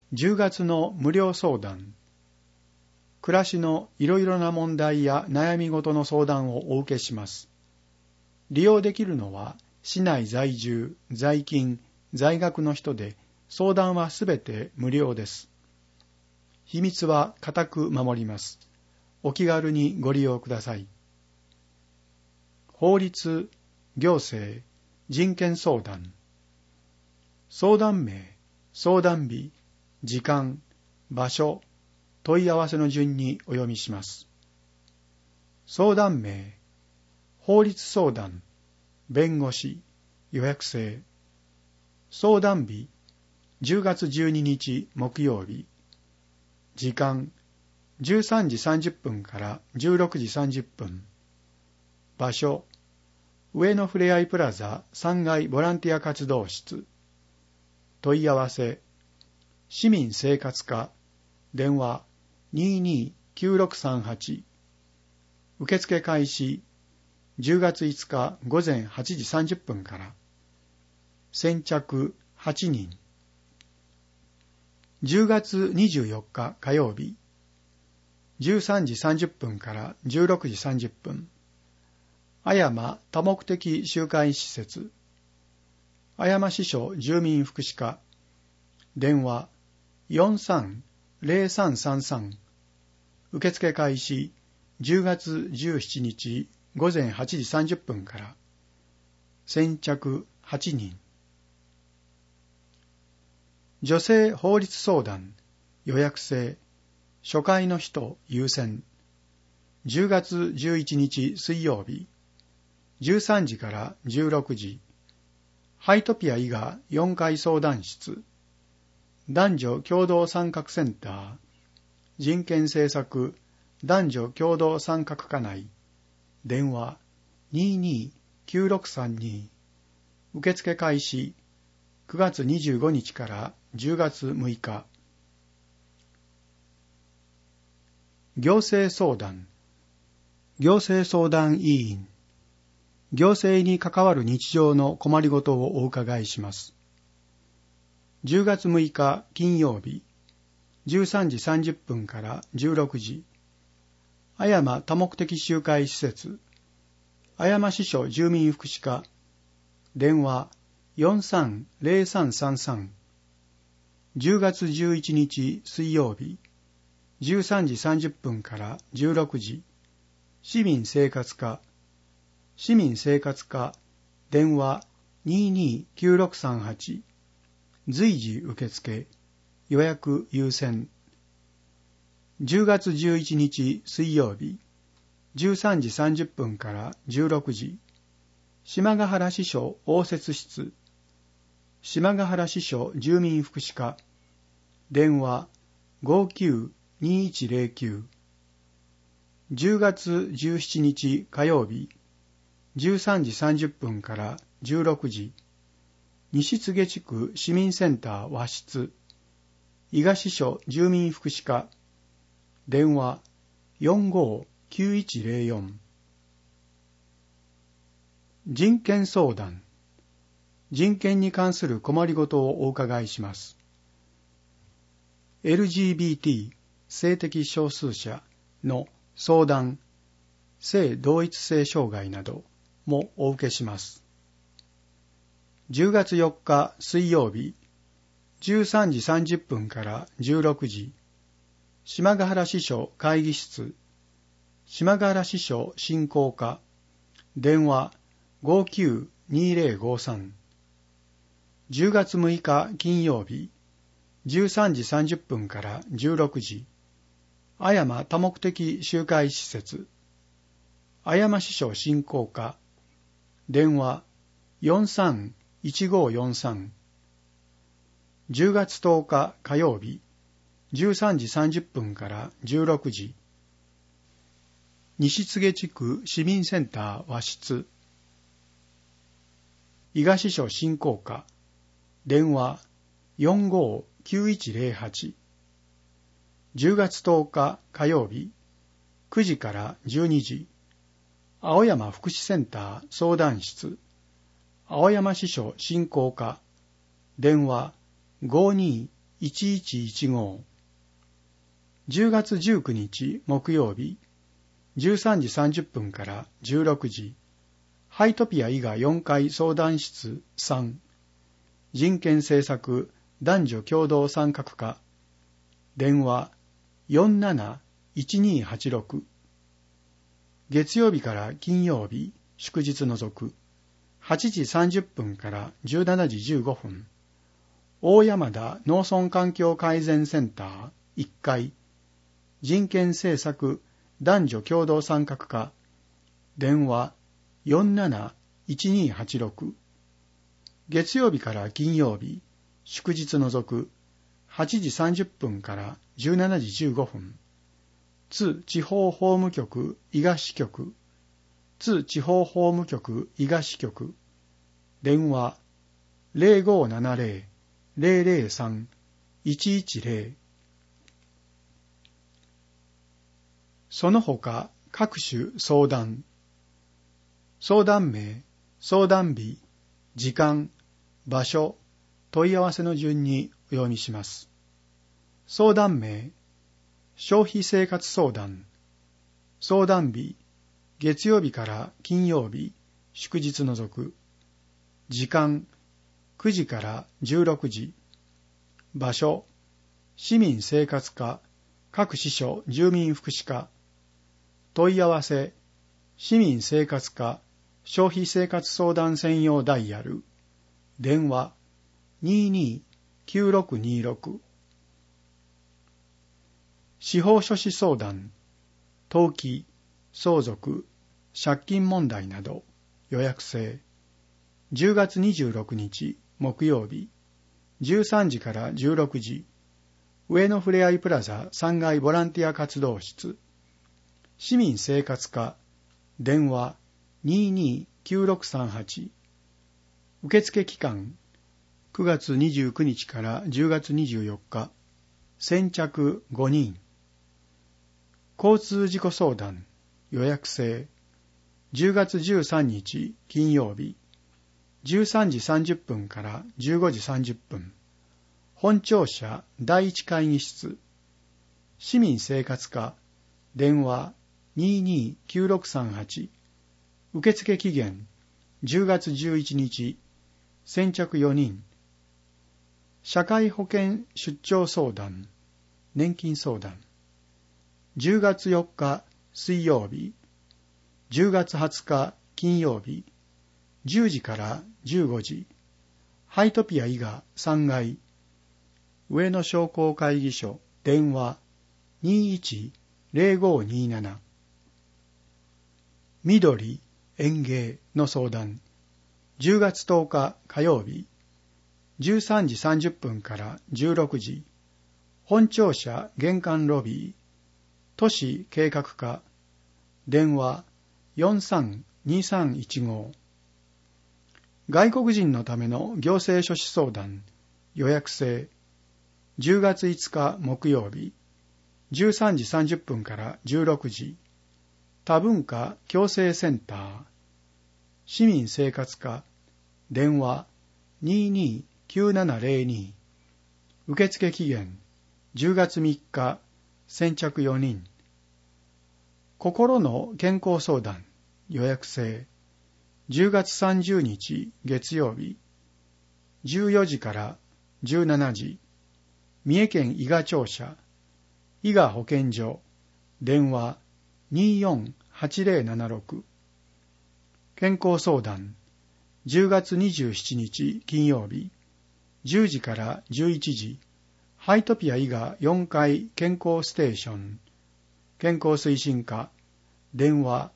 10月の無料相談。暮らしのいろいろな問題や悩み事の相談をお受けします。利用できるのは、市内在住、在勤、在学の人で、相談はすべて無料です。秘密は固く守ります。お気軽にご利用ください。法律、行政、人権相談。相談名、相談日、時間、場所、問い合わせの順にお読みします。相談名、法律相談、弁護士、予約制。相談日、10月12日木曜日。時間、13時30分から16時30分。場所、上野ふれあいプラザ3階ボランティア活動室。問い合わせ、市民生活課、電話229638。受付開始、10月5日午前8時30分から。先着8人。10月24日火曜日、13時30分から16時30分。あやま多目的集会施設。あやま支所住民福祉課。電話430333。受付開始10月17日午前8時30分から。先着8人。女性法律相談予約制。初回の人優先。10月11日水曜日。13時から16時。ハイトピア伊賀4階相談室。男女共同参画センター。人権政策男女共同参画課内。電話229632。受付開始9月25日から10月6日。行政相談。行政相談委員。行政に関わる日常の困りごとをお伺いします。10月6日金曜日、13時30分から16時。あやま多目的集会施設。あやま支所住民福祉課。電話430333。10月11日水曜日、13時30分から16時。市民生活課。市民生活課。電話229638。随時受付。予約優先。10月11日水曜日、13時30分から16時。島ヶ原支所応接室。島ヶ原支所住民福祉課。電話592109。10月17日火曜日、13時30分から16時。西柘地区市民センター和室。伊賀支所住民福祉課。電話459104。人権相談。人権に関する困りごとをお伺いします。LGBT 性的少数者の相談、性同一性障害などもお受けします。10月4日水曜日、13時30分から16時。島ヶ原支所会議室。島ヶ原支所振興課。電話592053。10月6日金曜日、13時30分から16時。あやま多目的集会施設。あやま支所振興課。電話431543。10月10日火曜日、13時30分から16時。西柘地区市民センター和室。伊賀支所振興課。電話459108。10月10日火曜日、9時から12時。青山福祉センター相談室。青山支所振興課。電話52 1115。10月19日木曜日、13時30分から16時、ハイトピア伊賀4階相談室3、人権政策男女共同参画課、電話 47-1286。月曜日から金曜日、祝日除く、8時30分から17時15分、大山田農村環境改善センター1階、人権政策男女共同参画課、電話 47-1286。月曜日から金曜日、祝日除く、8時30分から17時15分、津地方法務局伊賀支局、津地方法務局伊賀支局、電話 0570-003-110。その他各種相談、相談名、相談日、時間、場所、問い合わせの順にお読みします。相談名、消費生活相談。相談日、月曜日から金曜日、祝日除く。時間、9時から16時。場所、市民生活課、各支所住民福祉課。問い合わせ、市民生活課、消費生活相談専用ダイヤル。電話、22-9626。司法書士相談、登記、相続、借金問題など予約制。10月26日木曜日、13時から16時、上野ふれあいプラザ3階ボランティア活動室。市民生活課、電話 22-9638。受付期間、9月29日から10月24日。先着5人。交通事故相談、予約制。10月13日金曜日、13時30分から15時30分。本庁舎第一会議室。市民生活課、電話 22-9638。受付期限、10月11日。先着4人。社会保険出張相談、年金相談。10月4日水曜日、10月20日金曜日、10時から15時、ハイトピア伊賀3階、上野商工会議所、電話 21-0527。緑、園芸の相談、10月10日火曜日、13時30分から16時、本庁舎玄関ロビー、都市計画課、電話 43-2315。外国人のための行政書士相談、予約制。10月5日木曜日、13時30分から16時、多文化共生センター、市民生活課、電話 22-9702。受付期限、10月3日、先着4人。心の健康相談、予約制。10月30日月曜日、14時から17時。三重県伊賀庁舎、伊賀保健所、電話 24-8076。健康相談、10月27日金曜日、10時から11時。ハイトピア伊賀4階健康ステーション、健康推進課、電話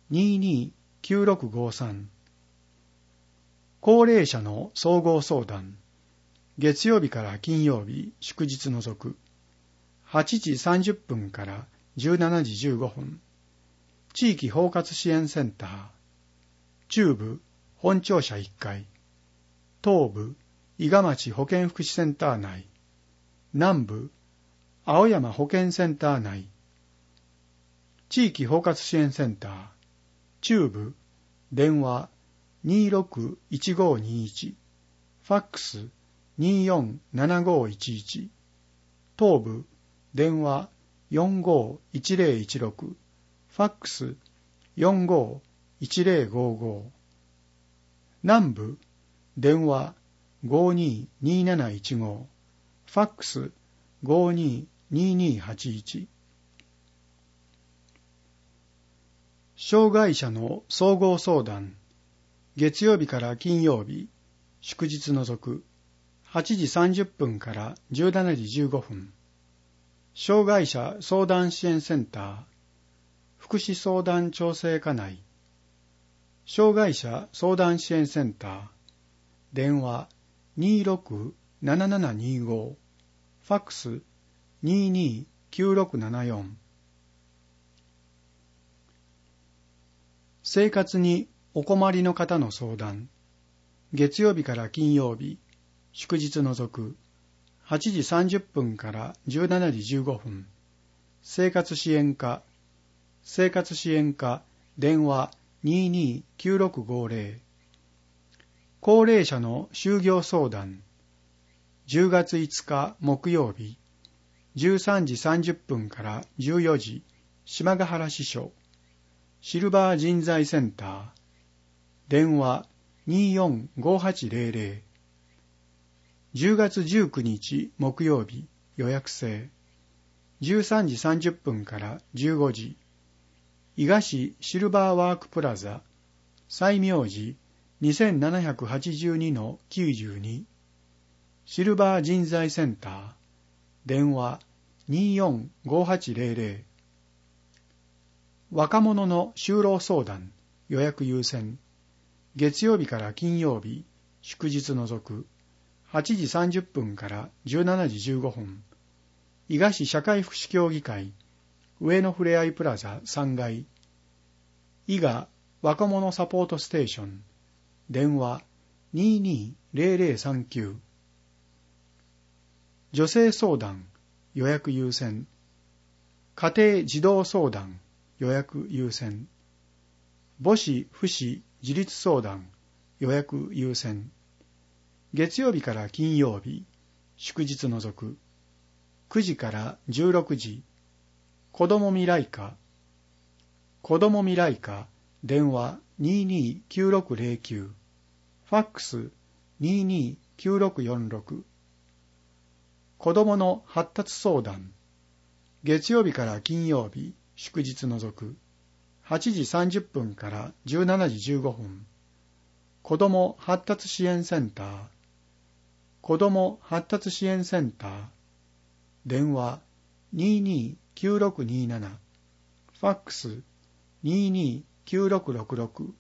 22-9653。高齢者の総合相談、月曜日から金曜日、祝日除く、8時30分から17時15分。地域包括支援センター、中部本庁舎1階、東部伊賀町保健福祉センター内、南部青山保健センター内、地域包括支援センター、中部、電話 26-1521、ファックス 25-247511、東部、電話 45-1016、ファックス 45-1055、南部、電話 52-2715、ファックス 52-2281。障害者の総合相談、月曜日から金曜日、祝日除く、8時30分から17時15分。障害者相談支援センター、福祉相談調整課内、障害者相談支援センター、電話 26-7725、ファックス 22-9674。生活にお困りの方の相談、月曜日から金曜日、祝日除く、8時30分から17時15分。生活支援課、電話 22-9650。高齢者の就業相談、10月5日木曜日、13時30分から14時、島ヶ原支所、シルバー人材センター、電話 24-5800。10月19日木曜日、予約制、13時30分から15時、伊賀市シルバーワークプラザ、西明寺 2782-92、シルバー人材センター、電話 24-5800。若者の就労相談、予約優先、月曜日から金曜日、祝日除く、8時30分から17時15分。伊賀市社会福祉協議会、上野ふれあいプラザ3階。伊賀若者サポートステーション。電話 22-0039。女性相談、予約優先。家庭児童相談、予約優先。母子父子自立相談、予約優先。月曜日から金曜日、祝日除く、9時から16時、子ども未来課、電話 22-9609、ファックス 22-9646。子どもの発達相談、月曜日から金曜日、祝日除く、8時30分から17時15分。子ども発達支援センター、電話 22-9627、ファックス 22-9666。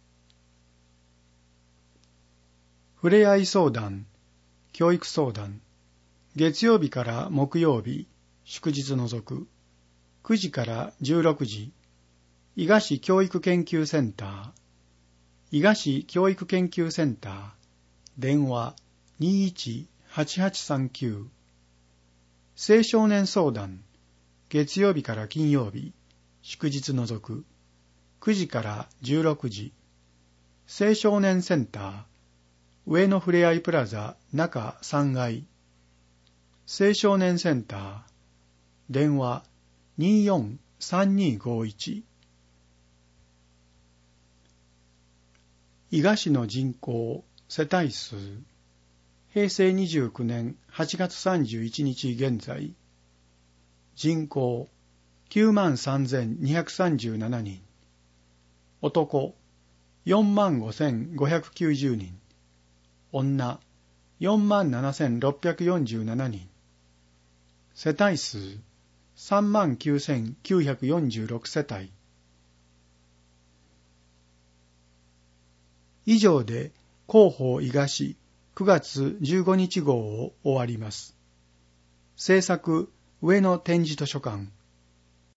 ふれあい相談、教育相談、月曜日から木曜日、祝日除く、9時から16時、伊賀市教育研究センター、電話 21-8839。青少年相談、月曜日から金曜日、祝日除く、9時から16時、青少年センター、上野ふれあいプラザ中3階。青少年センター、電話 24-3251。伊賀市の人口、世帯数、平成29年8月31日現在、人口 93,237 人、男 45,590 人、女 47,647 人、世帯数 39,946 世帯。以上で広報伊賀市9月15日号を終わります。制作上野展示図書館